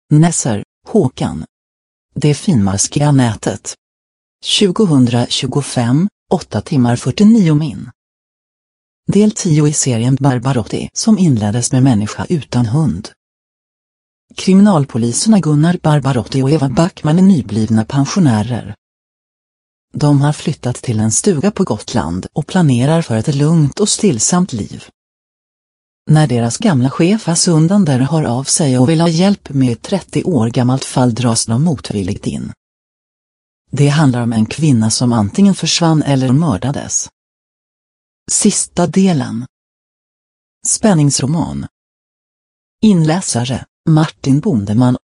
Nesser, Håkan. Det finmaskiga nätet. 2025, 8 timmar 49 min. Del 10 i serien Barbarotti som inleddes med Människa utan hund. Kriminalpoliserna Gunnar Barbarotti och Eva Backman är nyblivna pensionärer. De har flyttat till en stuga på Gotland och planerar för ett lugnt och stillsamt liv. När deras gamla chef Assundander hör av sig och vill ha hjälp med ett 30 år gammalt fall dras de motvilligt in. Det handlar om en kvinna som antingen försvann eller mördades. Sista delen. Spänningsroman. Inläsare, Martin Bondeman